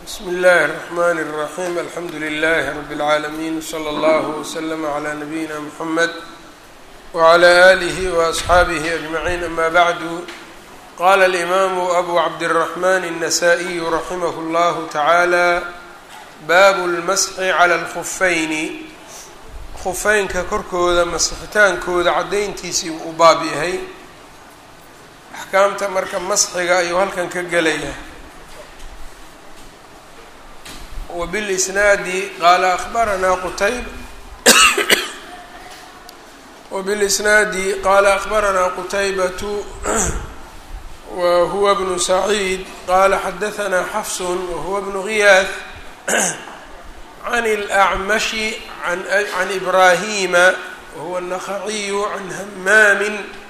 بsم الlh الرحmn الرحيم الحمdu للh رب العاalمين وصلى الله وسلم على نبيinا محمد وعلى آله وأصحاaبه أجمعين أmا bعd qال الإmام أbو عبدالرحمن النسائي رحimه الله تعالى bab الmسح عlى الخفayn خفeynka korkooda masxitaankooda cadayntiisii u baab yahay axkaamta marka masxiga ayuu halkan ka gelaya وبالإسناad qال أخبرnaa qتيبة وهو بن سعيد qال xdثnaa xفص وهو بن غyاث عن الأعمش عن إبراهيم وهو النخعي عن همام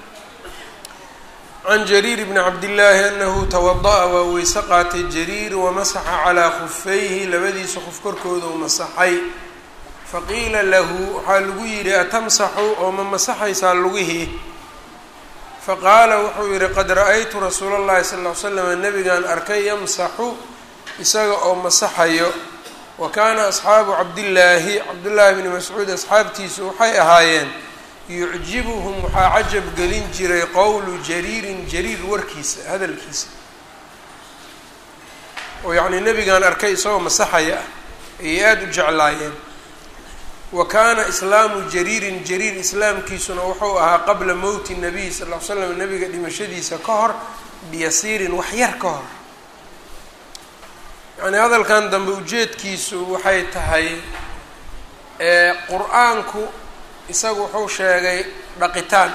عن جرير بن عبد الله أنه توضأ waa weyse qaatay جرير ومسxa عlىa خفayhi labadiisa qof korkooda u masaxay faqiila lahu waxaa lagu yihi atamsaxu oo ma masaxaysaa lugihii faqaala wuxuu yihi qad ra'aytu rasuula الlahi صلى اه عل سلم nabigaan arkay yamsaxu isaga oo masaxayo wa kaana أصxaabu cabdالlaahi bni mascuud asxaabtiisu waxay ahaayeen yucjibuhum waxaa cajab gelin jiray qowlu jariirin jariir warkiisa hadalkiisa oo yacnii nebigaan arkay isagoo masaxaya ah ayay aada u jeclaayeen wa kaana islaamu jariirin jariir islaamkiisuna wuxuu ahaa qabla mowti nabiy sal ll ly slam nebiga dhimashadiisa ka hor biyasiirin wax yar ka hor yacnii hadalkan dambe ujeedkiisu waxay tahay qur-aanku isagu wuxuu sheegay dhaqitaan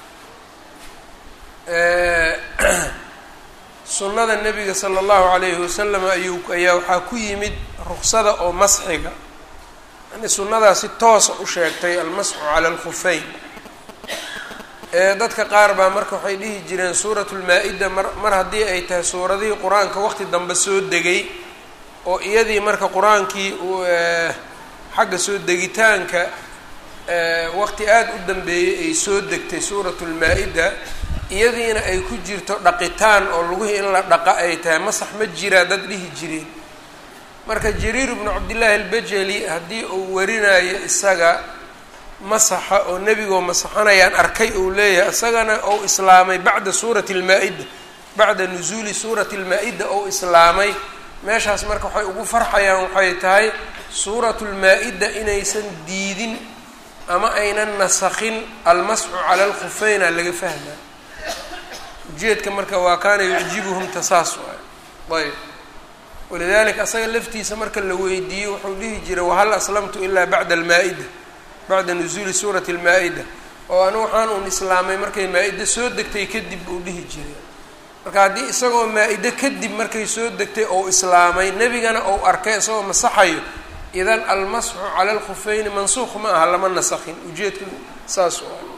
sunnada nebiga sala allahu calayhi wasalam ayaa waxaa ku yimid ruksada oo masxiga yani sunnadaa si toosa u sheegtay almasxu cala alkhufeyn dadka qaar baa marka waxay dhihi jireen suuratu lmaa-ida mar haddii ay tahay suuradihii qur-aanka waqti dambe soo degay oo iyadii marka qur-aankii xagga soo degitaanka waqti aada u dambeeyey ay soo degtay suuratu lmaa-ida iyadiina ay ku jirto dhaqitaan oo lugihii in la dhaqa ay tahay masax ma jiraa dad dhihi jireen marka jariir bnu cabdillaahi albajali haddii uu warinayo isaga masaxa oo nebigoo masaxanayaan arkay uu leeyahay isagana ou islaamay bacda suurati lmaa-ida bacda nusuuli suurati lmaa-ida ou islaamay meeshaas marka waxay ugu farxayaan waxay tahay suuratu lmaa-ida inaysan diidin ama aynan nasakhin almasxu cala alkhufeyna laga fahmaa ujeedka marka waa kaana yucjibuhum tasaas waay ayb walidalika asaga laftiisa marka la weydiiyey wuxuu dhihi jiray wahal aslamtu ilaa bacda almaa-ida bacda nusuuli suurati almaa-ida oo anu waxaan un islaamay markay maa-ida soo degtay kadib uu dhihi jiray marka haddii isagoo maa-ide kadib markay soo degtay ou islaamay nebigana ou arkay isagoo masaxayo idan almasxu cala alkhufeyni mansuuq ma aha lama nasakhin ujeedka saas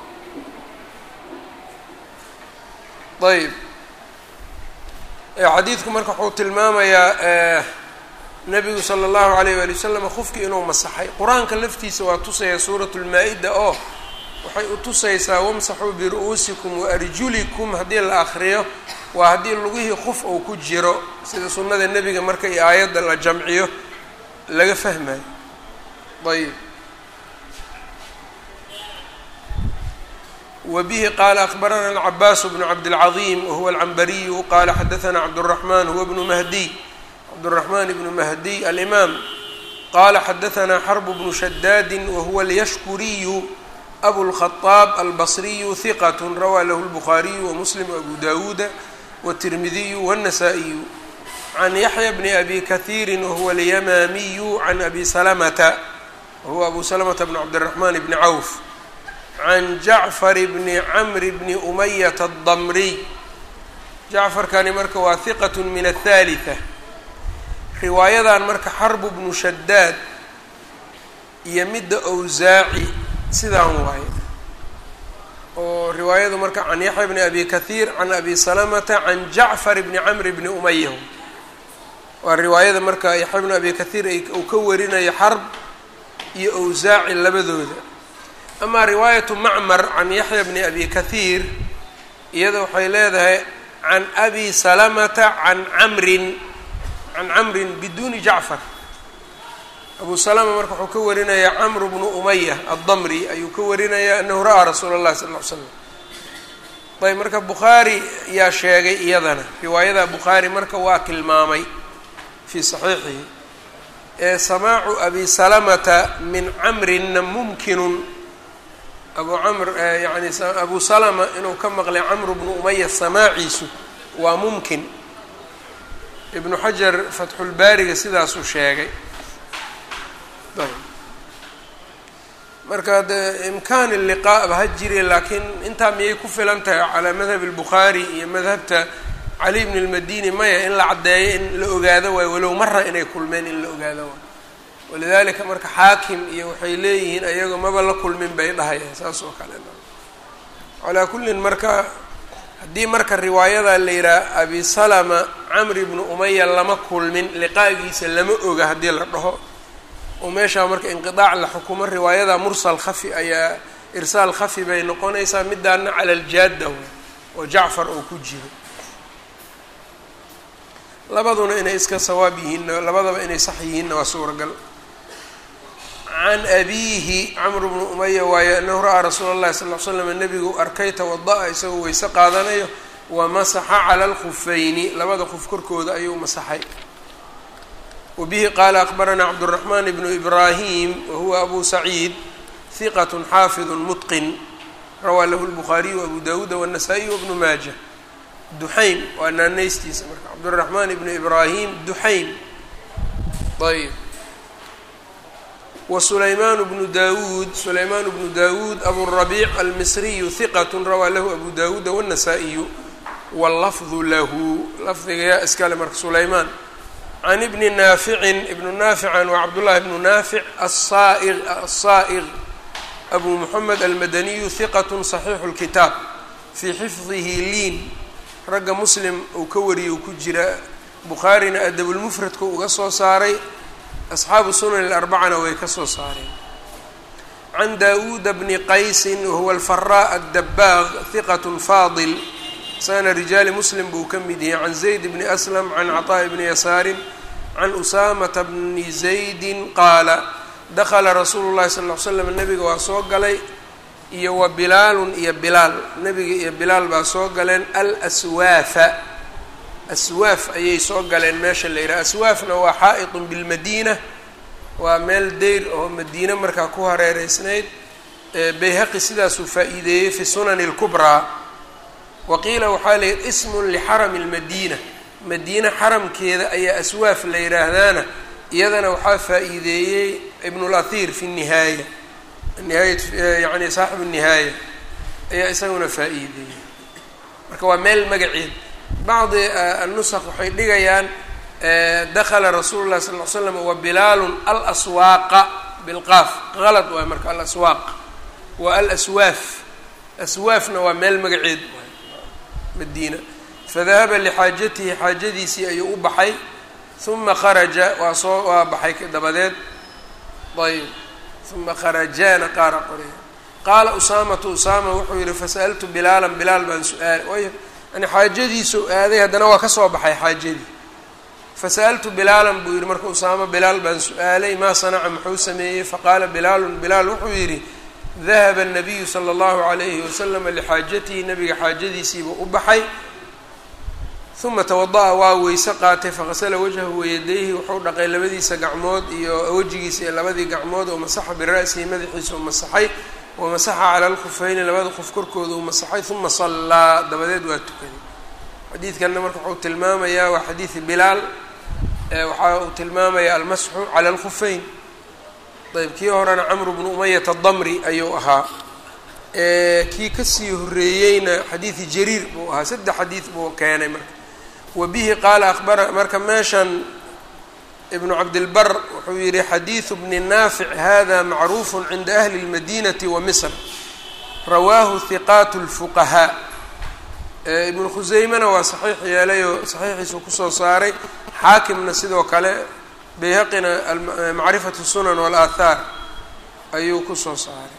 ayb xadiidku marka wuxuu tilmaamayaa nebigu sala allahu alayh waali wasalam khufki inuu masaxay qur-aanka laftiisa waa tusaya suuratu lmaa-ida oo waxay u tusaysaa wamsaxuu biru-uusikum waarjulikum haddii la akriyo waa haddii lugihii khuf ou ku jiro sida sunnada nebiga marka iyo aayadda la jamciyo laga fahmayo ayb wbihi qaala akbarana alcabaas bnu cabdilcaظim wahuwa alcambariyu qala xadaثna cabdالraحman huwa bnu mahdiy cabdالraحman bnu mahdiy alimaam qala xadaثna xrb bnu shadaadi wahuwa alyashkuriyu abulkhaطaab albصriyu hiqat rawaa lahu اlbukhaariyu wamuslim abu dawuuda wالtirmidiyu wالnasaa-iyu can yaxya bni abi kahiiri wahuwa alyamaamiyu can abi salamata wahuwa abu salamata bn cabdالraحman bni cawf can jacfar bni camri bni umayata adamriy jacfarkani marka waa hiqat min athalitha riwaayadan marka xarbu bnu shadaad iyo midda awsaaci sidaan waaye oo riwaayadu marka can yaxya bni abi kahiir can abi salamata can jacfar bni camri bni umaya waa riwaayada marka yaxya bni abi kahiir uu ka warinayo xarb iyo awsaaci labadooda amaa riwaayatu macmar can yaxya bni abi kahiir iyada waxay leedahay can abi salamata can camrin can camrin biduni jacfar. abu salama marka wuxuu ka warinayaa camr bnu umaya addamri ayuu ka warinayaa anahu ra'aa rasuula اllahi sal ll ly slam. ayb marka bukhaari yaa sheegay iyadana riwaayada bukhaari marka waa tilmaamay fii saxiixihi samaacu abi salamata min camrinna mumkinun abu camr yani abu salama inuu ka maqlay camr bnu umaya samaaciisu waa mumkin. ibnu xajar fatxulbaariga sidaasuu sheegay. marka de imkaan liqaa ba ha jire laakiin intaa miyay ku filan tahay calaa madhab اlbukhaari iyo madhabta cali bn اlmadini maya in la caddeeyo in la ogaado waayo walow mara inay kulmeen in la ogaado waayo. walidalika marka xaakim iyo waxay leeyihiin ayagoo maba la kulmin bay dhahayaan saas oo kale. calaa kullin marka haddii marka riwaayada la yidhaha abi salama camri bnu umaya lama kulmin liqaagiisa lama oga haddii la dhaho oo meeshaa marka inqidaac la xukumo riwaayada mursal khafi ayaa irsaal khafi bay noqonaysaa midaana cala aljaada oo jacfar oo ku jiro. labaduna inay iska sawaab yihiinna labadaba inay sax yihiinna waa suuragal. can abiihi camr bnu umaya waaye anahu ra'aa rasuula اllahi sal ll slam nebigu arkay tawada-a isagoo weyse qaadanayo wamasaxa cala alkhufayni labada khuf korkooda ayuu masaxay. wbihi qaala akbaranaa cabdالرaحman bnu ibrahim wahuwa abu saciid hiqat xaafid mutqin rawaa lahu الbukhaariyu abu dawuuda wالnasaa-iy wbnu maaja. duxaym waa naanaystiisa marka cabdالرaحman bnu ibrahim duxaym. ayb wsulayman bnu dawuud sulayman bnu dawuud aburabiic almisriyu hiqat rawaa lahu abu dawuuda wالnasaa-iyu wاllafdu lahu lafdiga yaa iskale marka sulayman. can ibni naaficin ibnu naafican waa cabdullahi bnu naafic asaa'iq abu moxamed almadaniyu hiqat صaxiixu اlkitaab fii xifdihi liin ragga muslim uu ka wariyay uu ku jira bukhaarina adabulmufradka uga soo saaray asxaabu sunan alarbacana way ka soo saareen. can daawuuda bni qaysin wahuwa alfaraa addabaaq hiqat faadil sana rijaali muslim buu ka mid yahay. can zayd bni aslam can caطaaءi bni yasaarin can usaamata bni zaydin qaala dakala rasuulu llahi sal ll ly slam nabiga waa soo galay iyo wa bilaalun iyo bilaal nabiga iyo bilaal baa soo galeen alaswaafa aswaaf ayay soo galeen meesha la yidhaha aswaafna waa xaa'iطun bilmadiina waa meel deyr oo madiine markaa ku hareereysnayd. bayhaqi sidaasuu faa'iideeyey fi sunani اlkubraa. waqiila waxaa la yidhi ismun lixarami اlmadiina madiine xaramkeeda ayaa aswaaf la yidhaahdaana iyadana waxaa faa'iideeyey ibn اlahir fi nihaaya yani saaxibu nihaaya ayaa isaguna faa'iideeyey. marka waa meel magaceed. bacdi annusaq waxay dhigayaan dakala rasuulu llahi sal ll ly slam wabilaalun alaswaaqa bilqaaf qalad waay marka alaswaaq waa alaswaaf aswaafna waa meel magaceed madiina. fadahaba lixaajatihi xaajadiisii ayuu u baxay uma kharaja waa baxay dabadeed. ayb uma kharajaana qaara qoraya. qaala usaamatu usaama wuxuu yihi fasa'altu bilaalan bilaal baan su-aalay yani xaajadiisuu aaday haddana waa ka soo baxay xaajadii. fasa'altu bilaalan buu yihi marka usaama bilaal baan su-aalay maa sanaca muxuu sameeyey faqaala bilaalun bilaal wuxuu yidhi dahaba الnabiyu salى اllahu عalayhi waslama lixaajatihi nabiga xaajadiisiibuu u baxay. uma tawada'a waa weyse qaatay faqasala wajhahu wayadayhi wuxuu dhaqay labadiisa gacmood iyo wejigiisa iyo labadii gacmood oo masaxa bira'sihi madaxiisa u masaxay wamasaxa cala alkhufayni labada qof korkooda uu masaxay uma sallaa dabadeed waa tukaday. xadiidkanna marka wuxuu tilmaamayaa waa xadiidi bilaal waxa uu tilmaamayaa almasxu cala alkhufayn. ayb kii horena camru bnu umayata adamri ayuu ahaa. kii kasii horeeyeyna xadiidi jariir buu ahaa. 3 xadiid buu keenay marka. wabihi qaala abara marka meeshan ibnu cabdilbar wuxuu yihi xadiidu bni naafic hada macruufu cinda ahli اlmadinati wa misr rawaahu hiqaat اlfuqahaa. ibnu khuseymena waa saxiix yeelayoo saxiixiisu kusoo saaray xaakimna sidoo kale bayhaqina macrifatu sunan wاlaahaar ayuu kusoo saaray.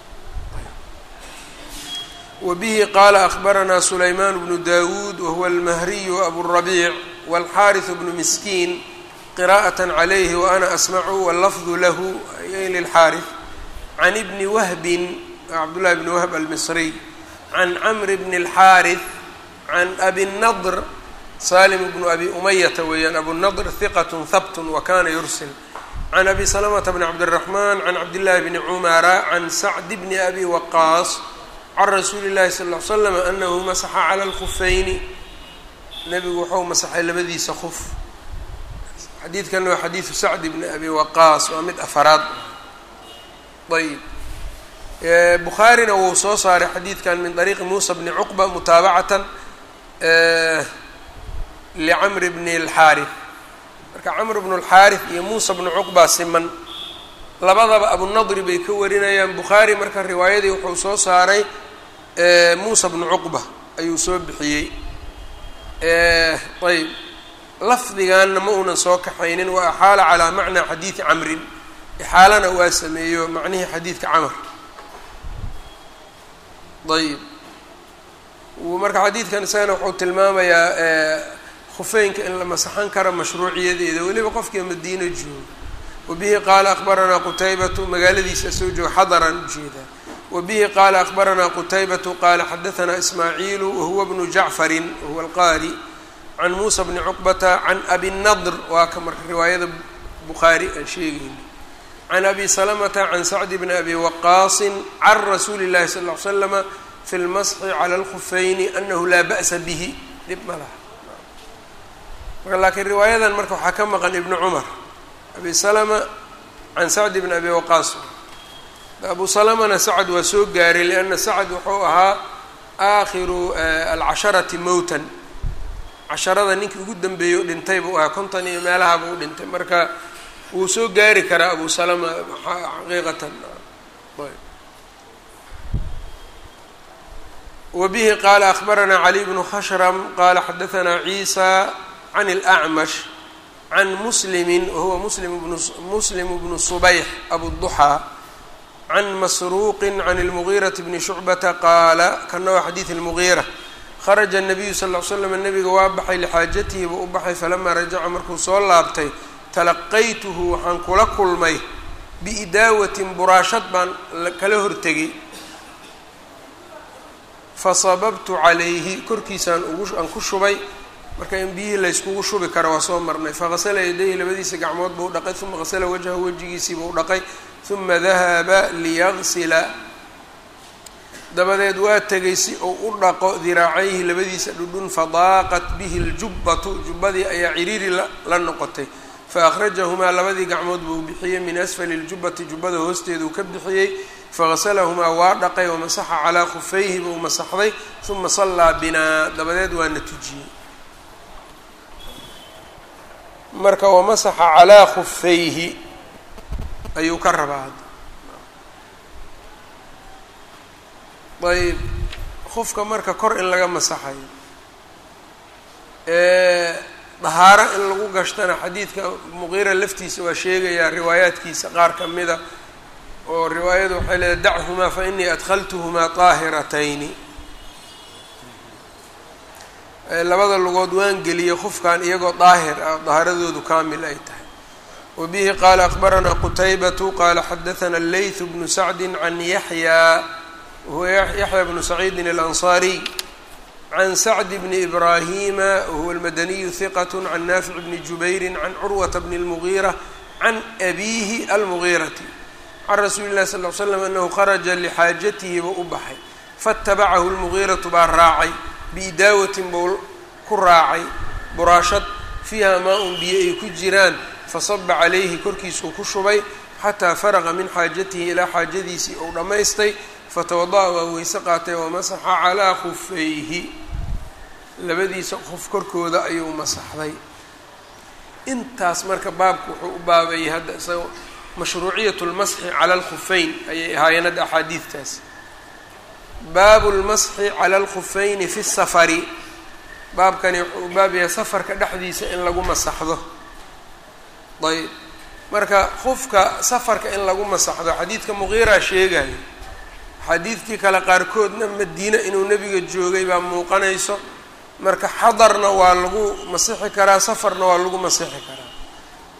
wabihi qaala akbaranaa sulaymaan bnu dawuud wahuwa almahriyu aburabiic wاlxaariث bnu miskiin qراءة عlيه وأna أsmع والlفظ lah ay للxاarث عن بن وهب cبدالله بن وهب المصري عن cمر بن الxاarث عن أbي النضر سالم بن أbي أمyة weeyaan أbو النضر ثqة hbt وkana يرسل عن أbي سلمة بن عبدالرحمن عن cبدالله بن عمر عن سعد بن أbي وقاص عن رsuuلi الlahi صلى اه عليه وسلم أنه مسxa عlى الخفayni nebigu wuxuu masaxay labadiisa kuf xadiidkan waa xadiidu sacd bni abi waqaas waa mid afaraad ayb bukhaarina wuu soo saaray xadiidkan min طariiqi muusa bni cuqba mutaabacatan licamr bni اlxaarith marka camr bnu اlxaarith iyo muusa bnu cuqba siman labadaba abunadri bay ka warinayaan bukhaari marka riwaayadii wuxuu soo saaray muusa bnu cuqba ayuu soo bixiyey ayb lafdigaanna ma uunan soo kaxaynin wa axaala calaa macnaa xadiidi camrin ixaalana waa sameeyo macnihii xadiidka camr ayb marka xadiidkan isagana wuxuu tilmaamayaa khufeynka in la masaxan karo mashruuciyadeeda weliba qofkii madiino joogo wabihi qaala akbaranaa qutaybatu magaaladiisa soo jooga xadaran ujeedaa wabihi qaala akbaranaa qutaybatu qaala xadahanaa ismaaciilu wahuwa bnu jacfarin wahuwa alqaari can muusa bni cuqbata can abi nadr waa ka marka riwaayada bukhaari aan sheegayno can abi salamata can sacdi bni abi waqaasin can rasuuli llahi sal ll ly slama fi lmasxi cala alkhufayni anahu laa ba'sa bihi dhib ma laha marka laakiin riwaayadan marka waxaa ka maqan ibnu cumar abi salama can sacdi bni abi waqaas abu salamana sacd waa soo gaaray lianna sacd wuxuu ahaa aakhiru alcasharati mowtan casharada ninkii ugu dambeeyey o dhintay buu ahaa 50 iyo meelaha buu dhintay marka wuu soo gaari karaa abu salama xaqiiqatan wabihi qaala akbaranaa cali bnu khashram qaala xadahanaa ciisa can اlأcmash can muslimi wahuwa muslim bnu subayx abuduxaa can masruuqi can اlmugiiraةi bni shucbata qaala kana waa xadiid اlmugiira kharaja الnabiyu sal ll ly slam nabiga waa baxay lixaajatihi buu u baxay falamaa rajaca markuu soo laabtay talaqaytuhu waxaan kula kulmay biidaawatin buraashad baan kala hortegay fasababtu calayhi korkiisaan aan ku shubay marka in biyihii layskugu shubi kara waa soo marnay faqasala yadayhi labadiisa gacmood buu dhaqay uma qasala wajhahu wejigiisii buu dhaqay uma dahaba liyagsila dabadeed waa tegay si uu u dhaqo diraacayhi labadiisa dhudhun fadaaqat bihi ljubbatu jubbadii ayaa ciriiri la noqotay faأkhrajahumaa labadii gacmood buu bixiyey min asfali اljubbati jubbada hoosteeduu ka bixiyey fagasalahumaa waa dhaqay wamasaxa calaa khufayhi buu masaxday uma sallaa binaa dabadeed waana tujiyey marka wamasaxa calaa khufayhi ayuu ka rabaa ayb qofka marka kor in laga masaxayo dahaaro in lagu gashtana xadiidka muqiira laftiisa waa sheegayaa riwaayaadkiisa qaar ka mida oo riwaayadu waxay leedahay dachumaa fa inii adkhaltuhumaa طaahiratayni labada lugood waan geliyey qofkan iyagoo daahir ah dahaaradoodu kaamil ay tahay wabihi qaala akbaranaa qutaybatu qaala xadahanaa layth bnu sacdi can yaxya wahuwa yaxya bnu saciidin alanصaariy can sacd bni ibraahima wahuwa almadaniyu hiqat can naafic bni jubayri can curwata bni اlmugiira can abiihi almugiirati can rasuuli اllahi sal ly slam anahu kharaja lixaajatihi buu u baxay faatabacahu lmugiiratu baa raacay biidaawatin buu ku raacay buraashad fiiha maa-un biyo ay ku jiraan fasaba calayhi korkiisuu ku shubay xataa faraqa min xaajatihi ilaa xaajadiisii uu dhammaystay fatawada'a waa weyse qaatay wamasaxa calaa khufayhi labadiisa qof korkooda ayuu masaxday intaas marka baabku wuxuu u baabayay hadda isaga mashruuciyat lmasxi cala alkhufeyn ayay ahaayeen hadda axaadiidtaas baabu lmasxi cala alkhufayni fi safari baabkani wuxuu u baab yahay safarka dhexdiisa in lagu masaxdo ayb marka qofka safarka in lagu masaxdo xadiidka muqiiraa sheegayo xadiidkii kale qaarkoodna madiine inuu nebiga joogay baa muuqanayso marka xadarna waa lagu masixi karaa safarna waa lagu masixi karaa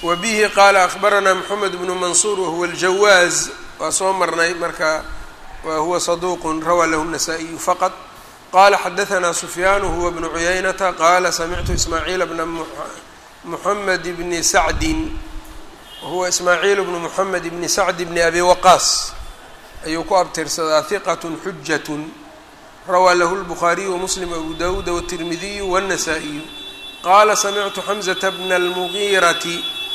wbihi qaala akhbaranaa mxamed bnu mansuur wahuwa aljawaaz waa soo marnay marka wahuwa saduuq rawaa lahu النasaaئiyu faqط qala xadaثna sufyaan huwa bnu cuyaynata qaala samictu ismaaciil bna muxamed bni sacdin wahuwa ismaaciil bnu muxamed bni sacd bni abi waqaas ayuu ku abtirsadaa hiqat xujaة rawaa lahu الbukhaariyu wamuslim abu dawuud wالtirmidiyu wالنasaaئiyu qaala samictu xamزة bna اlmugiirati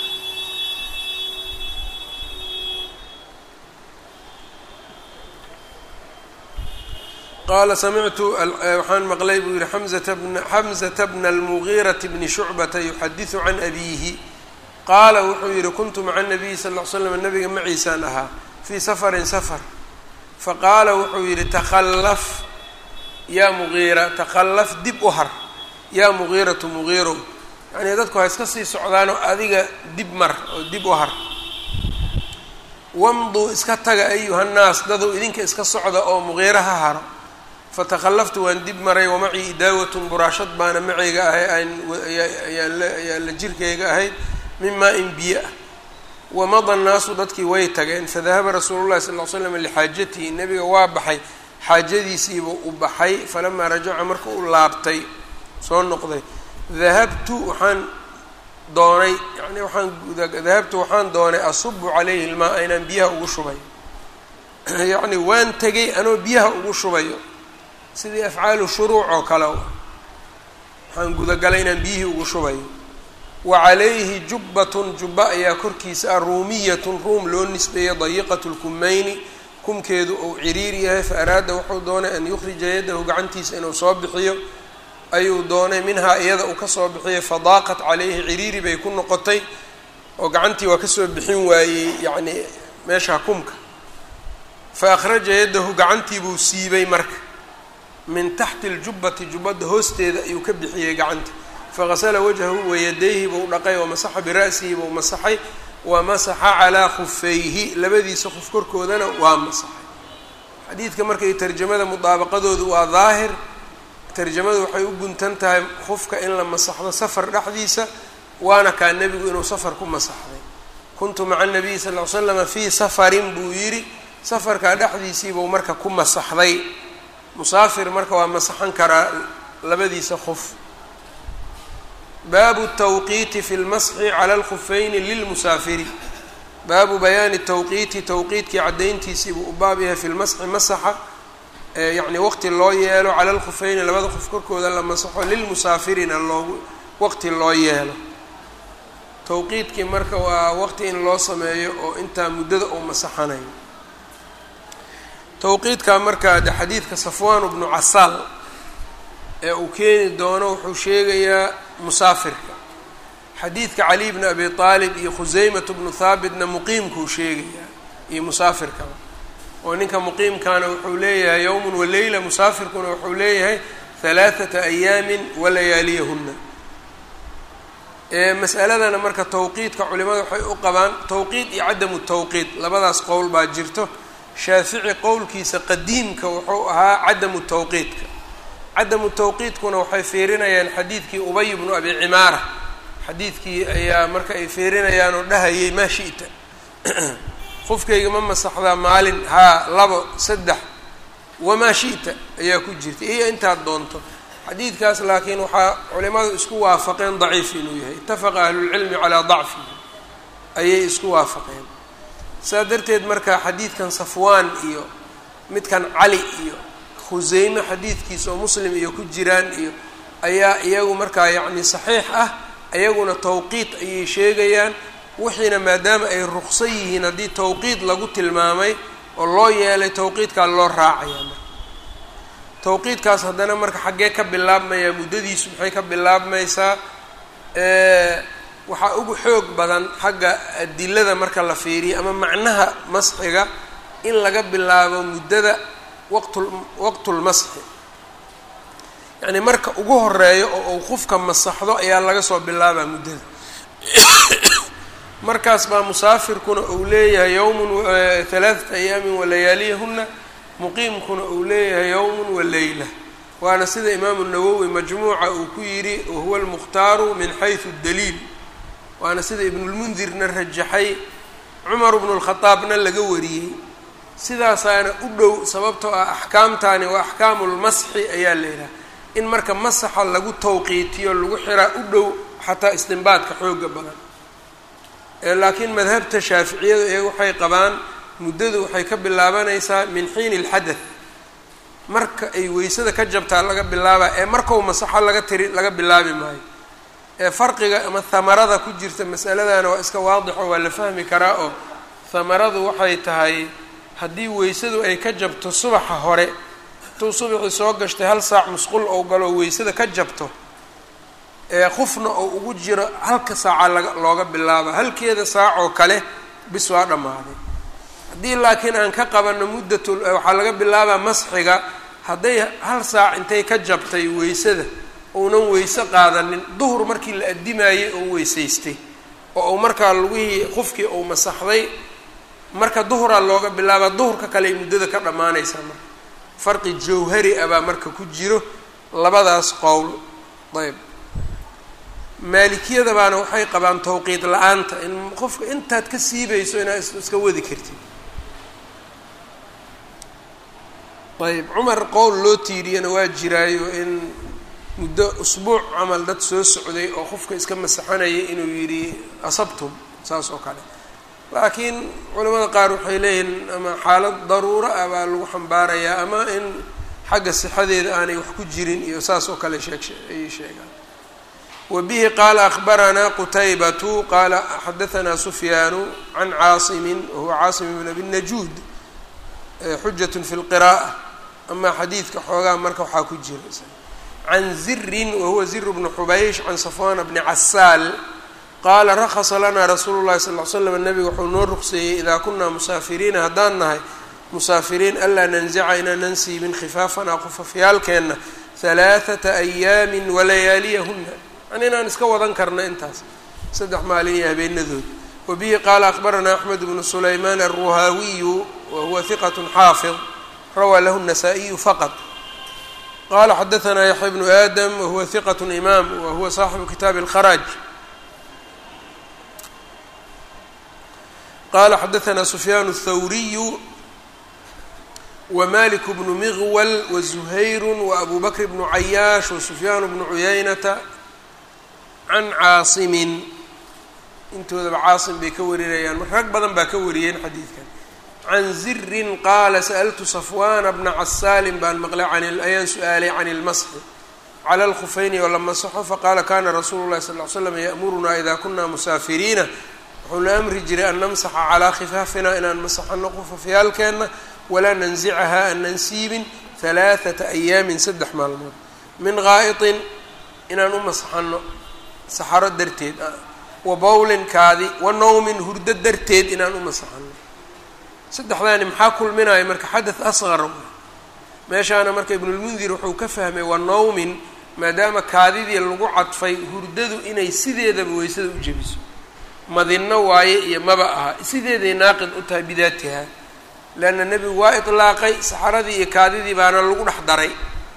qaala samictu waxaan maqlay buu yihi xamزة bna الmugiiraةi bni shucbata yuxadiثu can abiihi qaala wuxuu yihi kuntu maca الnabiyi sal ll ly slam nabiga maciisaan ahaa fii safarin safar faqaala wuxuu yihi takhallaf yaa mugiira takhallaf dib u har yaa mugiiratu mugiirow yacnii dadku ha iska sii socdaanoo adiga dib mar oo dib u har wamduu iska taga ayuhannaas daduu idinka iska socda oo mugiira ha haro fatakhallaftu waan dib maray wamacii idaawatun buraashad baana macayga ahay ayaan la jirkayga ahayd min maa-in biyo ah wamada annaasu dadkii way tageen fadahaba rasuulu llahi sal ll ly slam lixaajatihi nebiga waa baxay xaajadiisiibuu u baxay falamaa rajaca marka u laabtay soo noqday dahabtu waxaan doonay yani dahabtu waxaan doonay asubu calayhi ilmaa inaan biyaha ugu shubayo yacni waan tegay anoo biyaha ugu shubayo sidii afcaalu shuruuc oo kale waxaan gudagalay inaan biyihii ugu shubayo wa calayhi jubbatun jubba ayaa korkiisa ah ruumiyatun ruum loo nisbeeyey dayiqatu lkumayni kumkeedu uu ciriiri yahay fa araada wuxuu doonay an yukhrija yadahu gacantiisa inuu soo bixiyo ayuu doonay minhaa iyada uu kasoo bixiyay fadaaqat calayhi ciriiri bay ku noqotay oo gacantii waa kasoo bixin waayey yacni meesha kumka fa akhraja yadahu gacantii buu siibay marka min taxti aljubbati jubbadda hoosteeda ayuu ka bixiyey gacanta fagasala wajhahu wayadayhi buu dhaqay wamasaxa bira'sihi buu masaxay wamasaxa calaa khufayhi labadiisa qof korkoodana waa masaxay xadiidka markay tarjamada mudaabaqadoodu waa daahir tarjamadu waxay u guntan tahay qofka in la masaxdo safar dhexdiisa waana kaa nebigu inuu safar ku masaxday kuntu maca anabiyi sal ll ly slama fii safarin buu yidhi safarkaa dhexdiisiibuu marka ku masaxday musaafir marka waa masaxan karaa labadiisa qof baabu tawqiiti fi lmasxi cala alkhufayni lilmusaafiri baabu bayaani tawqiiti tawqiidkii caddayntiisiibuu u baab yahay fi lmasxi masaxa yacni waqti loo yeelo cala alkhufayni labada qof korkooda la masaxo lilmusaafirina loogu waqti loo yeelo tawqiidkii marka waa waqti in loo sameeyo oo intaa muddada uu masaxanayo tawqiidka marka de xadiidka safwaan bnu casaal ee uu keeni doono wuxuu sheegayaa musaafirka xadiidka cali bni abi aalib iyo khusaymat bnu haabitna muqiimkuu sheegayaa iyo musaafirka oo ninka muqiimkaana wuxuu leeyahay yowmun waleyla musaafirkuna wuxuu leeyahay halaaثata ayaamin walayaaliyahuna mas'aladana marka tawqiidka culimada waxay u qabaan tawqiid iyo cadamu tawqiid labadaas qowl baa jirto shaafici qowlkiisa qadiimka wuxuu ahaa cadamu tawqiidka cadamu tawqiidkuna waxay fiirinayaan xadiidkii ubay bnu abi cimaara xadiidkii ayaa marka ay fiirinayaan oo dhahayay maa shi'ta qofkayga ma masaxdaa maalin haa labo saddex wamaa shi'ta ayaa ku jirta iyo intaad doonto xadiidkaas laakiin waxaa culimadu isku waafaqeen daciif inuu yahay itafaqa ahlulcilmi calaa dacfihi ayay isku waafaqeen saa darteed marka xadiidkan safwaan iyo midkan cali iyo khuseyme xadiidkiisa oo muslim iyo ku jiraan iyo ayaa iyagu markaa yacni saxiix ah iyaguna tawqiid ayay sheegayaan wixiina maadaama ay ruqsan yihiin haddii tawqiid lagu tilmaamay oo loo yeelay tawqiidkaa loo raacayaa marka tawqiidkaas haddana marka xaggee ka bilaabmayaa muddadiisu maxay ka bilaabmaysaa waxaa ugu xoog badan xagga adilada marka la fiiriyo ama macnaha masxiga in laga bilaabo muddada waqtulmasxi yacni marka ugu horeeyo oo uu qofka masaxdo ayaa laga soo bilaabaa muddada markaas baa musaafirkuna uu leeyahay yowmun halaaثata ayaamin walayaaliyahuna muqiimkuna uu leeyahay yowmun waleyla waana sida imaamu nawowi majmuuca uu ku yidhi wahuwa almukhtaaru min xayثu daliil waana sida ibnulmundirna rajaxay cumar bnulkhadaabna laga wariyey sidaasaana u dhow sababtoo ah axkaamtaani waa axkaamulmasxi ayaa la yidhaha in marka masaxa lagu tawqiitiyo lagu xiraa u dhow xataa istinbaadka xooga badan laakiin madhabta shaaficiyadu ee waxay qabaan muddadu waxay ka bilaabanaysaa min xiini ilxadath marka ay weysada ka jabtaa laga bilaabaa ee markau masaxo laga bilaabi maayo farqiga ama hamarada ku jirta masaladana waa iska waadixo waa la fahmi karaa oo hamaradu waxay tahay haddii weysadu ay ka jabto subaxa hore intuu subaxii soo gashtay 1 saac musqul ou galo weysada ka jabto qufna oo ugu jiro 1 saaca looga bilaaba halkeeda saac oo kale bis waa dhammaaday haddii laakiin aan ka qabano muddatul waxaa laga bilaabaa masxiga hadday 1 saac intay ka jabtay weysada uunan weyse qaadanin duhur markii la addimaayey oo weysaystay oo uu markaa lugihii qufkii uu masaxday marka duhuraa looga bilaabaa duhurka kale ay muddada ka dhammaanaysaa marka farqi jawhari ah baa marka ku jiro labadaas qowl ayb maalikiyada baana waxay qabaan tawqiid la-aanta in qofka intaad ka siibayso inaad iska wadi kartid ayb cumar qowl loo tiiriyana waa jiraayo in muddo usbuuc camal dad soo socday oo qofka iska masaxanaya inuu yidhi asabtum saas oo kale laakiin culamada qaar waxay leeyihiin ama xaalad daruuro ah baa lagu xambaarayaa ama in xagga sixadeeda aanay wax ku jirin iyo saas oo kale ay sheegaan wabihi qaala akhbaranaa qutaybatu qaala xadahanaa sufyaanu can caasimin wahuwa caasim bn abi najuud xujat fi lqira'a amaa xadiidka xoogaa marka waxaa ku jira can zirin wahuwa zir bnu xubaysh can safwana bni casaal qaala rakhasa lanaa rasuulu llahi sal ly slam nabiga wuxuu noo ruqseeyey idaa kunaa musaafiriina haddaan nahay musaafiriin anlaa nanzica inaanan siibin khifaafanaa qufafyaalkeenna 3 ayaamin walayaaliyahuna yani inaan iska wadan karna intaas 3 maalin iyo habeenadood wabihi qaala akhbaranaa axmed bnu sulaymaan alruhaawiyu wahuwa hiqat xaafid rawaa lahu النasaaئiyu faqط qala xadaثna yaxya bnu aadam wahuwa hiqat imaam wahuwa saaxibu kitaabi اlkharaaj qala xadaثna sufyaan الthawriyu wmalik bnu miغwal waزuhayr وabu bakr bnu cayaash wasufyaan bnu cuyaynata can caasimin intoodaba caasim bay ka warinayaan mar rag badan baa ka wariyeen xadiidkan can zirin qaala sa'ltu safwana bna casaalin baan maqlay ayaan su-aalay can اlmasxi cala اlkhufayni oo la masaxo faqaala kana rasuulu lahi sal ly slam ya'murunaa ida kuna musaafiriina wuxuu na amri jiray an namsaxa calaa khifaafina inaan masaxano qufafyaalkeenna walaa nanzicaha aanan siibin 3 ayaamin 3 maalmood min gaa'iطin inaan u masaxano saxaro darteed wa bowlin kaadi wa nawmin hurdo darteed inaan u masaxano 3daani maxaa kulminaya marka xadaث asqar meeshaana marka ibnulmundir wuxuu ka fahmay wa nawmin maadaama kaadidii lagu cadfay hurdadu inay sideedaba weysada u jebiso madinno waaye iyo maba aha sideeday naaqid u tahay bidaatiha leanna nebigu waa iطlaaqay saxaradii iyo kaadidii baana lagu dhex daray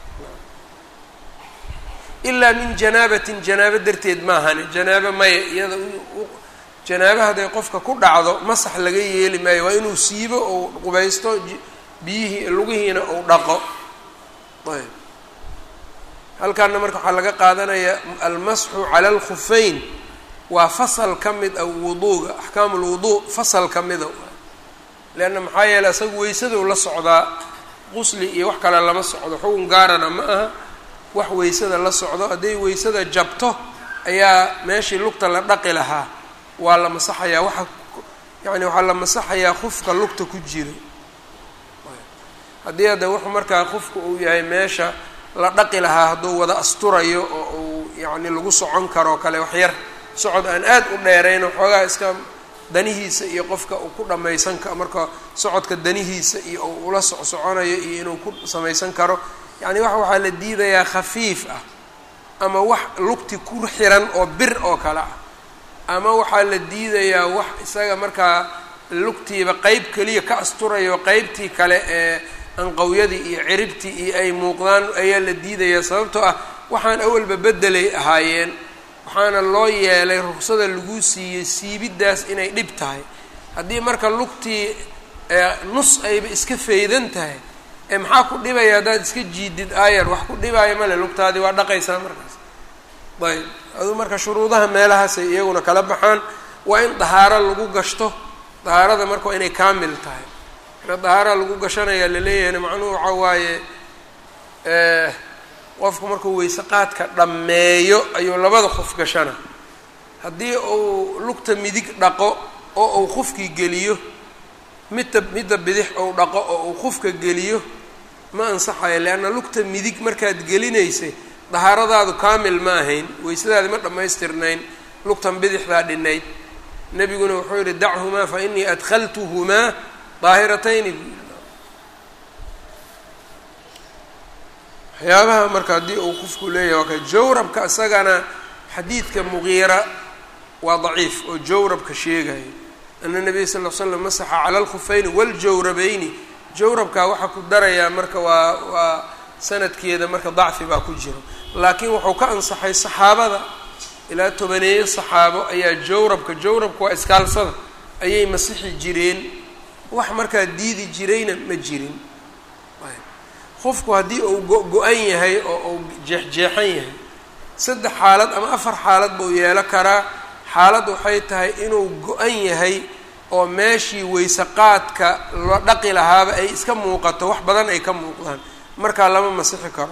ilaa min janaabatin janaabo darteed maahane janaabo maya iyada janaabo hadday qofka ku dhacdo masax laga yeeli maayo waa inuu siibo ou qubaysto biyihii lugihiina ou dhaqo ayb halkaana marka waxaa laga qaadanayaa almasxu cala alkhufeyn waa fasal ka mid ah wuduuga axkaamu lwuduu fasal ka mida leanna maxaa yeeley asaga weysadou la socdaa qusli iyo wax kale lama socdo xugun gaarana ma aha wax weysada la socdo hadday weysada jabto ayaa meeshii lugta la dhaqi lahaa waa la masaxayaa waxaa la masaxayaa qofka lugta ku jiro haddii hadda wuxuu markaa qofka uu yahay meesha la dhaqi lahaa hadduu wada asturayo oo uu yacni lagu socon karoo kale waxyar socod aan aad u dheerayn xoogaa iska danihiisa iyo qofka uu ku dhammaysan karo marka socodka danihiisa iyo uu ula soconayo iyo inuu ku samaysan karo yacni waxaa la diidayaa khafiif ah ama wax lugti ku xiran oo bir oo kale ah ama waxaa la diidayaa wax isaga markaa lugtiiba qeyb keliya ka asturayo qeybtii kale ee anqawyadii iyo ciribtii iyo ay muuqdaan ayaa la diidayaa sababtoo ah waxaan awalba bedelay ahaayeen waxaana loo yeelay ruksada lagu siiyey siibidaas inay dhib tahay. haddii marka lugtii nus ayba iska faydan tahay maxaa ku dhibaya haddaad iska jiidid aayar wax ku dhibaayo male, lugtaadii waa dhaqaysaa markaas. ayb aduu marka shuruudaha meelahaasay iyaguna kala baxaan. waa in dahaaro lagu gashto, dahaarada marka waa inay kaamil tahay. dahaara lagu gashanaya laleeyahayna macnuhu waxaa waaye qofku markuu weyse qaadka dhammeeyo ayuu labada qof gashana. haddii uu lugta midig dhaqo oo uu qofkii geliyo, midda bidix ou dhaqo oo uu qofka geliyo ma ansaxayo, leanna lugta midig markaad gelinaysay dahaaradaadu kaamil ma ahayn, weysadaadi ma dhammaystirnayn, lugtan bidixdaa dhinayd. nebiguna wuxuu yidhi dachumaa fa inii adkhaltuhumaa daahiratayni. waxyaabaha marka haddii uu qofku leeyahay waa ka jawrabka isagana xadiidka mugiira waa daciif oo jawrabka sheegayo ana nabiya sal ll slam masaxa cala alkhufayni waljawrabayni. jawrabkaa waxaa ku darayaa marka waa sanadkeeda marka dacfi baa ku jiro, laakiin wuxuu ka ansaxay saxaabada ilaa 10 saxaabo ayaa jawrabka waa iskaalsada ayay masixi jireen, wax markaa diidi jirayna ma jirin. qofku haddii uu go-an yahay oo uu jeexjeexan yahay 3 xaalad ama 4 xaalad buu yeelo karaa. xaalad waxay tahay inuu go-an yahay oo meeshii weyse qaadka loo dhaqi lahaaba ay iska muuqato, wax badan ay ka muuqdaan, markaa lama masixi karo.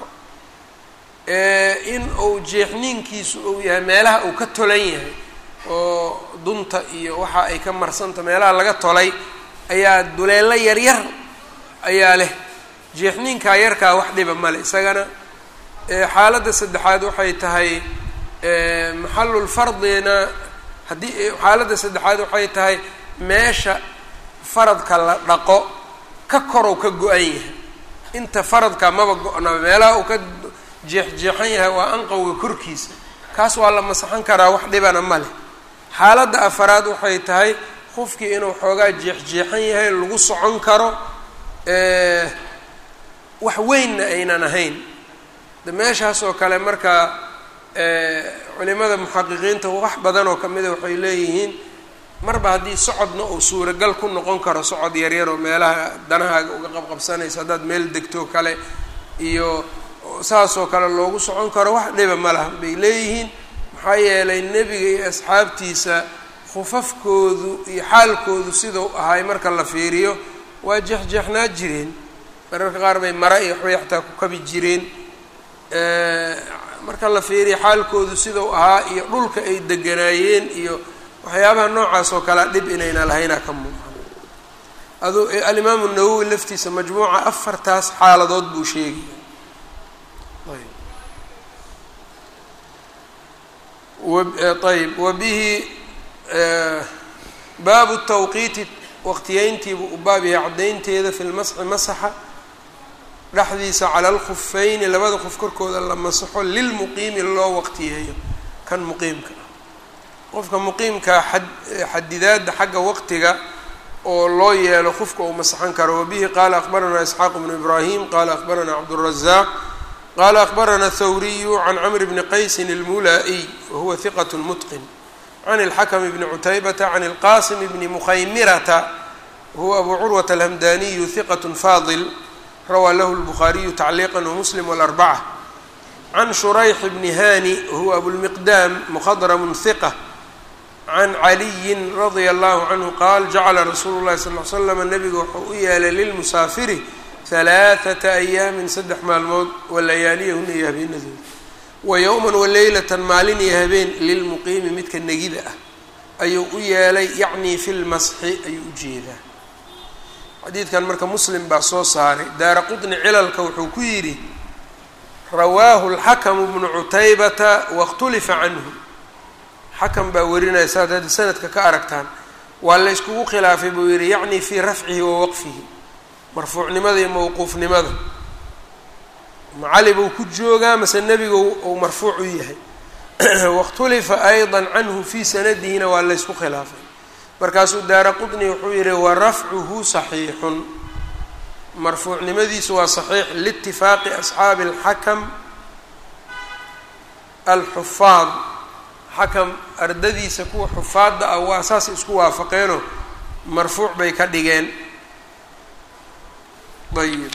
in uu jeexniinkiisu uu yahay meelaha uu ka tolan yahay oo dunta iyo waxa ay ka marsanta meelaha laga tolay ayaa duleelo yaryar ayaa leh, jeexniinkaa yarkaa wax dhiba male isagana. xaaladda saddexaad waxay tahay maxalul fardina haddii xaaladda saddexaad waxay tahay meesha faradka la dhaqo ka korow ka go-an yahay, inta faradka maba go-naba, meelaha uu ka jeexjeexan yahay waa anqowga korkiisa, kaas waa la masaxan karaa, wax dhibana ma leh. xaaladda afaraad waxay tahay qofkii inuu xoogaa jeexjeexan yahay lagu socon karo, wax weynna aynan ahayn. de meeshaas oo kale marka culimada muxaqiqiinta wax badan oo kamida waxay leeyihiin marba haddii socodna uu suuragal ku noqon karo, socod yaryar oo meelaha danahaaga uga qabqabsanaysa haddaad meel degto kale iyo saas oo kale loogu socon karo, wax dhiba ma laha bay leeyihiin. maxaa yeelay nebiga iyo asxaabtiisa khufafkoodu iyo xaalkoodu sidau ahay marka la fiiriyo waa jeexjeexnaa jireen, mararka qaar bay mara iyo waxbay xataa ku kabi jireen. marka la fiiriyo xaalkoodu sidau ahaa iyo dhulka ay deganaayeen iyo waxyaabaha noocaas oo kalea dhib inayna lahaynaa ka muuqan. aduu alimaamu nawowi laftiisa majmuuca 4taas xaaladood buu sheegaya. ayb wabihi baabu tawqiiti waqtiyeyntiibu u baab yahay caddaynteeda fi lmasxi masaxa dhexdiisa cala alkhufayni labada qof korkooda la masaxo lilmuqiimi loo waqtiyeeyo kan muqiimka ah. qofka muqiimkaa xadidaadda xagga waqtiga oo loo yeelo qofka uu masaxan karo. wabihi qaala akhbaranaa isxaaq bnu ibraahim qaala akhbaranaa cabdurazaaq qaala akhbarana thawriyu can camr bni qaysin almulaa'iy wahuwa hiqat mutqin can alxakm bni cutaybata can alqasim bni mukhaymirata wahuwa abu curwata alhamdaniyu hiqat faadil rawaa lahu lbukhaariyu tacliiqa wamuslim wاlarbaca can shurayx bni hani wahuwa abulmiqdaam mukhadramun hiqa can caliyin radia allahu canhu qaal jacala rasuulu llahi sal l slam nabiga wuxuu u yeelay lilmusaafiri 3 ayaamin 3 maalmood walayaaliyahuna iyo habeenadooda wa yowman waleylatan maalin iyo habeen lilmuqiimi midka negida ah ayuu u yeelay yacnii fi lmasxi ayuu u jeedaa. xadiidkan marka muslim baa soo saaray. daara qutni cilalka wuxuu ku yidhi rawaahu alxakamu bnu cutaybata waاkhtulifa canhu. xakam baa warinaya saad hadda sanadka ka aragtaan, waa la yskugu khilaafay buu yidhi yacnii fii rafcihi wa waqfihi, marfuucnimada iyo mawquufnimada macali buu ku joogaa mase nebiga uu marfuuc u yahay. waاkhtulifa ayضa canhu fii sanadihina waa la ysku khilaafay. markaasuu daara qutni wuxuu yihi warafcuhu صaxiixun, marfuucnimadiisu waa صaxiix liitifaaqi asxaabi اlxakam alxufaad, xakam ardadiisa kuwa xufaadda ah waa saas isku waafaqeenoo marfuuc bay ka dhigeen. ayb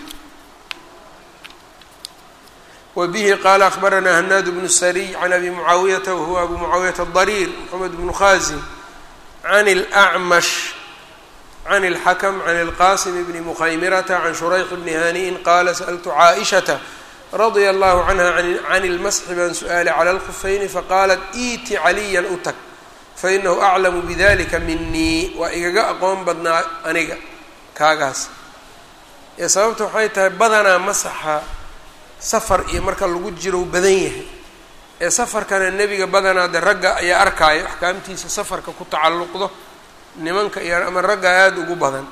wbihi qaala akhbaranaa hanaad bnu sariy can abi mucaawiyata wahuwa abu mucaawiyata adariir moxamed bnu khaasim can اlأcmash can اlxakm can اlqasim bni mukhaymirata can shurayx bni hani'in qaala sa'ltu caaئishata radia allahu canha can اlmasxi baan su-aali cala اlkufayni faqaalat iiti caliyan u tag fainahu aclamu bidalika minii waa igaga aqoon badnaa aniga kaagaas. ee sababta waxay tahay badanaa masaxa safar iyo marka lagu jiro badan yahay ee safarkana nebiga badanaa de ragga ayaa arkaayo axkaamtiisa safarka ku tacalluqdo nimanka iyo ama ragga aada ugu badan.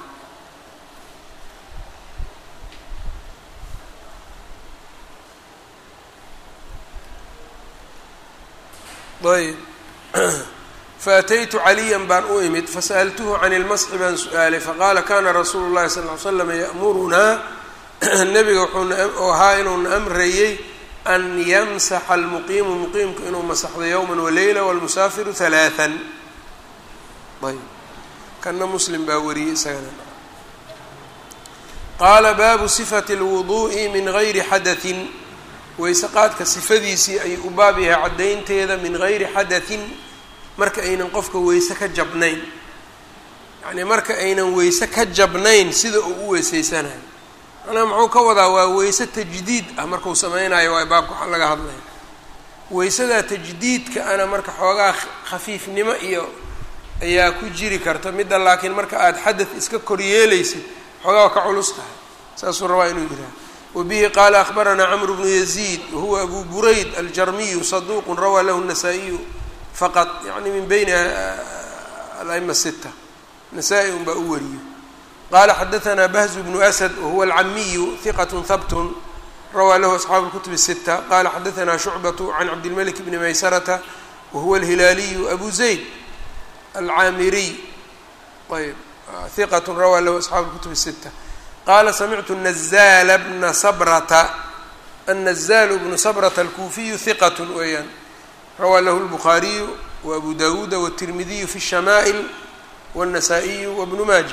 ayb faataytu caliyan baan u imid fasa'altuhu can ilmasxi baan su-aalay faqaala kana rasuulu llahi sal ly slam ya'murunaa nebiga wuxuu ahaa inuuna amrayey an yamsaxa almuqiimu muqiimku inuu masaxdo yowma waleyla walmusaafiru halaaan. ayb kana muslim baa wariyey isagana. qaala baabu sifati اlwuduu'i min gayri xadatin weyse qaadka sifadiisii ayuu u baab yahay caddaynteeda min gayri xadatin marka aynan qofka weyse ka jabnayn, yacnii marka aynan weyse ka jabnayn sida uu u weyseysanayo. macnaha muxuu ka wadaa waa weyse tajdiid ah markuu sameynayo waa baabka waxaa laga hadlaya. weysadaa tajdiidka ana marka xoogaa khafiifnimo iyo ayaa ku jiri karta midda, laakiin marka aada xadath iska koryeelaysid xoogaa waa ka culus tahay. saasuu rabaa inuu yidhaha. wabihi qaala akhbaranaa camru bnu yaziid wahuwa abu burayd aljarmiyu saduuqun rawaa lahu الnasaa-iyu faqad, yani min bayni ala'ima sita, nasaa-i un baa u wariyo. qaala xadaanaa bahzu bnu asad wahuwa alcamiyu hiqat habtun rawaa lahu asxaabu اlkutub الsita. qaala xadaanaa shucbatu can cabdilmalik bni maysarata wahuwa alhilaaliyu abu zayd alcaamiriy ayb hiqat rawaa lahu asxaabu اlkutub الsita. qaala samictu nazaala bna sabrata annazaalu bnu sabrata alkuufiyu hiqat weeyaan rawaa lahu اlbukhaariyu waabu dawuuda wالtirmidiyu fi الshamaa'il wالnasaa-iyu wabnu maaja.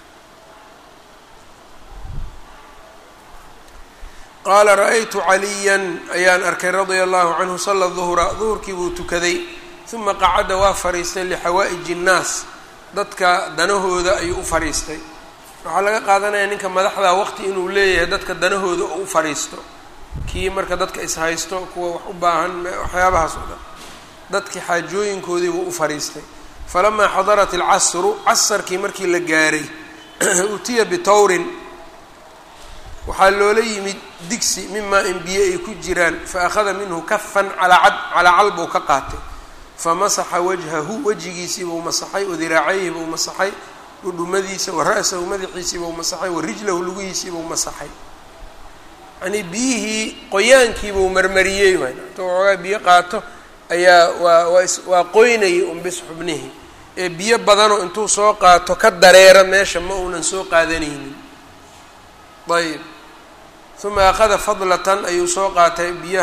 qaala ra-aytu caliyan ayaan arkay radia allahu canhu sala duhra duhurkii buu tukaday uma qacada waa fadhiistay lixawaa'iji innaas dadka danahooda ayuu u fadhiistay. waxaa laga qaadanaya ninka madaxda waqti inuu leeyahay dadka danahooda oo u fadhiisto, kii marka dadka ishaysto kuwa wax u baahan waxyaabahaas oo dhan dadkii xaajooyinkoodii buu u fadhiistay. falamaa xadarat alcasru casarkii markii la gaaray utiya bitawrin waxaa loola yimid digsi mimaa in biyo ay ku jiraan fa akhada minhu kafan calaa cal buu ka qaatay famasaxa wajhahu wejigiisiibuu masaxay wadiraacayhi buu masaxay dhudhumadiisa wa ra-sahu madaxiisiibuu masaxay wa rijlahu lugihiisiibuu masaxay. yanii biyihii qoyaankiibuu marmariyey waay intuu waxoogaa biyo qaato ayaa waa qoynayay unbis xubnihii ee biyo badanoo intuu soo qaato ka dareera meesha ma uunan soo qaadanaynin. ayb uma akhada fadlatan ayuu soo qaatay biyo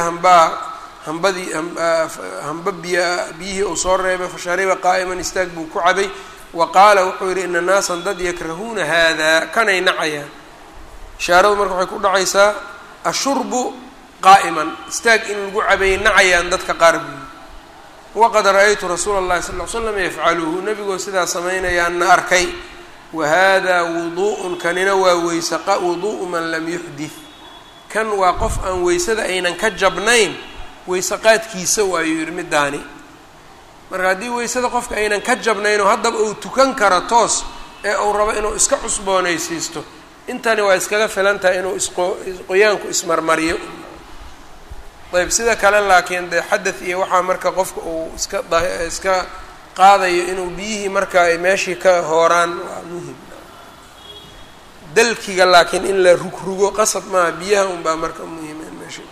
hamba biyihii uu soo reebay fashariba qaa'iman istaag buu ku cabay. wa qaala wuxuu yidhi ina naasan dad yakrahuuna haadaa kanay nacayaan. ishaaradu marka waxay ku dhacaysaa ashurbu qaa'iman istaag in lagu cabayay nacayaan dadka qaar buuyi. waqad ra-aytu rasuula اllahi sal ll ly slam yafcaluhu nebigoo sidaa samaynayaanna arkay. wahada wuduu'un kanina waa weyse wuduu'u man lam yuxdith kan waa qof aan weysada aynan ka jabnayn weyse qaadkiisa waayuu yidhi midaani. marka haddii weysada qofka aynan ka jabnaynoo haddaba uu tukan karo toos ee uu rabo inuu iska cusboonaysiisto intani waa iskaga filan tahay inuu qoyaanku ismarmariyo. ayb sida kale laakiin dee xadath iyo waxaa marka qofka uu iska qaadayo inuu biyihii marka ay meeshii ka hooraan waa muhim. dalkiga laakiin in la rugrugo qasab maaha, biyaha unbaa marka muhima in meeshii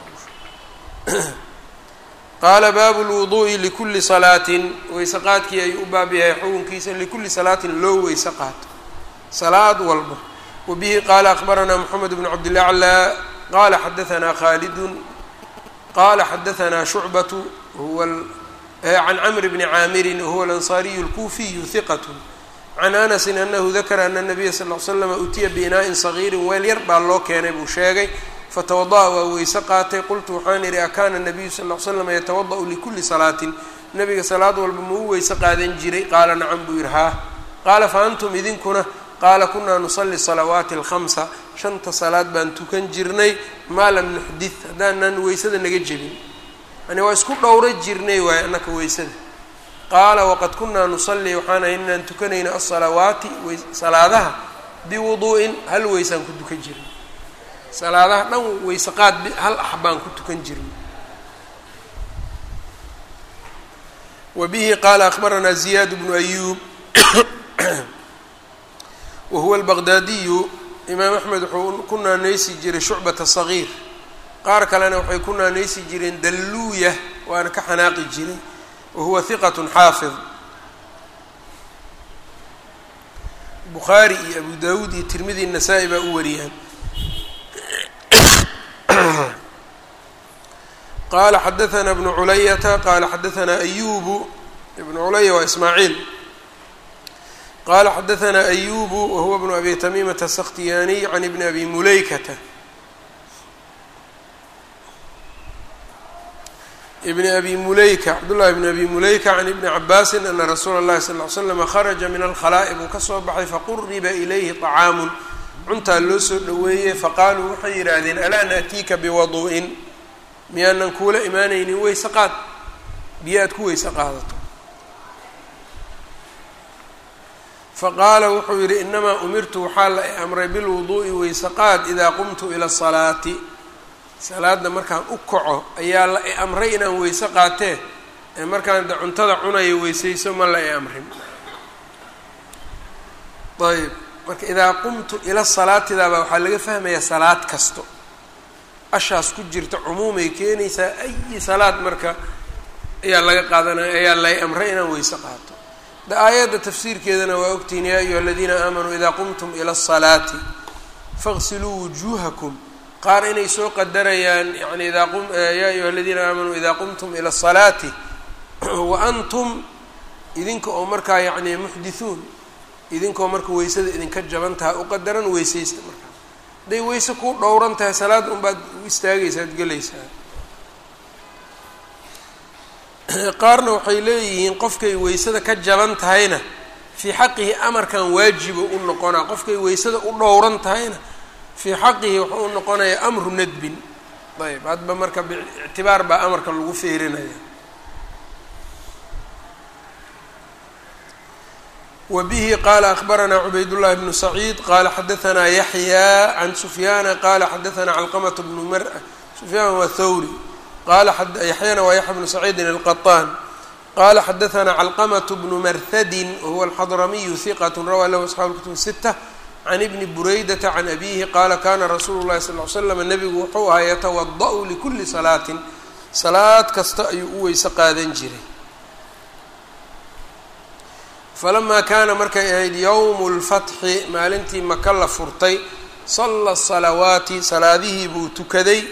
qaala baabu lwuduu'i likulli salaatin weyse qaadkii ayuu u baab yahay xukunkiisa likulli salaatin loo weyse qaato salaad walba. wabihi qaala akhbaranaa moxamed bnu cabdilaclaa qaala xadaanaa khaalidun qaala xadaanaa shucbatu huwa can cmr bni caamirin wahuwa alanصariyu اlkuufiyu hiqat can anasin anahu dakara ana الnabiya sal ll slama utiya biinaaءin صagiirin weel yar baa loo keenay buu sheegay fatawada'a waa weyse qaatay qultu waxaan idhi akaana nabiyu sal l slama yatawada'u likuli salaatin nabiga salaad walba ma u weyse qaadan jiray qaala nacam buu yidhi haa qaala fa antum idinkuna qaala kunaa nusalli salawaati alkhamsa shanta salaad baan tukan jirnay maa lam nuxdid haddaanan weysada naga jebin yani waa isku dhowra jirnay waaye annaka weysada qaala waqad kunaa nusalli waxaan ahay inaan tukanayna asalawaati salaadaha biwuduu'in hal weysaan ku tukan jirnay salaadaha dhan weyse qaad hal baan ku tukan jirnay وبه qال أخبرنا زياد بن أيوب وهو البغدادي imaam أحmed wxuu ku naanaysi jiray شhucبة صغير qaar kalena waxay ku naanaysi jireen dalluuya waana ka xanaaqi jiray wahuwa ثiqة xaafiظ bukhaarي iyo أbu dawud iyo tirmidi النasaa-i baa u wariyaan qala xadaثna بن culayata qala xadaثna أyubu بن culaya waa ismaaعiil qala xadaثna أyubu wahuwa بن abi tamimata السkhtiyaniي can بn abi mulaykata بn abi mulayka cabdالlahi بn abi mulayka can ibni cabaasi ana rasuula الlahi sal اه ly slm kharaja min alkhalaaءi buu kasoo baxay faquriba ilayhi طacaamu cuntaa loo soo dhoweeyey faqaaluu waxay yidhaahdeen alaa naأtiika bwaduءin miyaanan kuula imaanaynin weyse qaad biyo aad ku weyse qaadato faqaala wuxuu yidhi inamaa umirtu waxaa la i amray bilwuduu'i weyse qaad idaa qumtu ila asalaati salaadda markaan u kaco ayaa la i amray inaan weyse qaatee ee markaan de cuntada cunayo weysayso ma la i amrin ayb marka idaa qumtu ila salaatidaabaa waxaa laga fahmayaa salaad kasto ashaas ku jirta cumuumay keenaysaa ayi salaad marka ayaa laga qaadanaya ayaa lay amray inaan weyse qaato de aayadda tafsiirkeedana waa ogtihiin yaa ayuha aladiina aamanuu idaa qumtum ila asalaati faqsiluu wujuuhakum qaar inay soo qadarayaan yani yaa ayuha aladiina aamanuu idaa qumtum ila asalaati wa antum idinka oo markaa yacni muxdithuun idinkoo marka weysada idinka jabantaha u qadaran weysaysta marka hadday weyse ku dhowran tahay salaad unbaad u istaagaysaa ad gelaysaa qaarna waxay leeyihiin qofkay weysada ka jaban tahayna fii xaqihi amarkan waajibo u noqonaa qofkay weysada u dhowran tahayna fii xaqihi wuxuu u noqonayaa amru nadbin ayb hadba marka biictibaar baa amarka lagu feerinaya wbihi qala akbaranaa cubaydالlahi bnu saciid qala xadaثna yaxya can sufyaana qala xadaثna calqamaة bnu sufyaan waa thawri yaxyana waa yaxya bnu saciidin alqaطaan qala xadaثna calqamaة bnu marhadin wahuwa alxadramiyu hiqat rawaa lahu asxaabu kutub الsitة can ibni buraydata can abihi qala kana rasuulu الlahi sal ly slam nebigu wuxuu ahaa yatawada'u likuli salaatin salaad kasta ayuu u weyse qaadan jiray falamaa kaana markay ahayd yowmu lfatxi maalintii maka la furtay salla salawaati salaadihii buu tukaday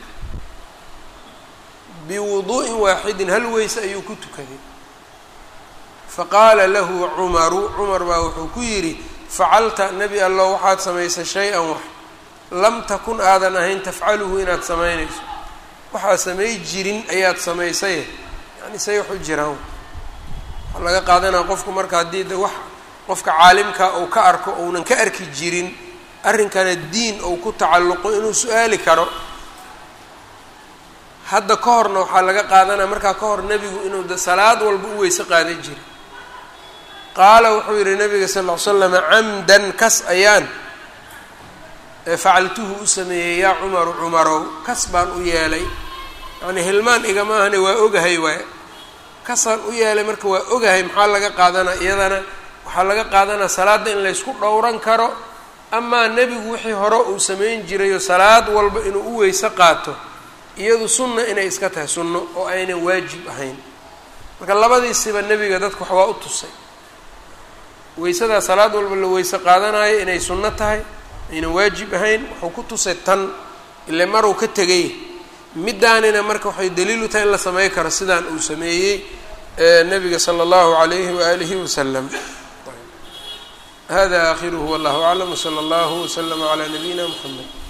biwuduu'in waaxidin hal weyse ayuu ku tukaday faqaala lahu cumaru cumar baa wuxuu ku yidhi facalta nebi allo waxaad samaysay shay-an wax lam takun aadan ahayn tafcaluhu inaad samaynayso waxaa samay jirin ayaad samaysaye yani say wax u jiraan waxaa laga qaadanaya qofku marka haddii de wax qofka caalimka uu ka arko ounan ka arki jirin arrinkana diin ou ku tacalluqo inuu su-aali karo hadda ka horna waxaa laga qaadanaya markaa ka hor nebigu inuu de salaad walba u weyse qaadan jiray qaala wuxuu yihi nabiga sal ll ly slama camdan kas ayaan facaltuhu u sameeyey yaa cumaru cumarow kas baan u yeelay yani hilmaan igama ahne waa ogahay waay kasaan u yeelay marka waa ogahay maxaa laga qaadanaa iyadana waxaa laga qaadanaa salaadda in laysku dhowran karo amaa nebigu wixii hore uu samayn jirayo salaad walba inuu u weyse qaato iyadu sunna inay iska tahay sunno oo aynan waajib ahayn marka labadiisiba nebiga dadku wax waa u tusay weysadaa salaad walba la weyse qaadanayo inay sunno tahay aynan waajib ahayn wuxuu ku tusay tan ile maruu ka tegay middaanina marka waxay daliilu tahay in la samey karo sidaan uu sameeyey nabiga slى اllahu عalayhi waalihi waslm. hada akhiruhu wallahu aclam wslى اllahu wslm عlى nabiyina mxamed.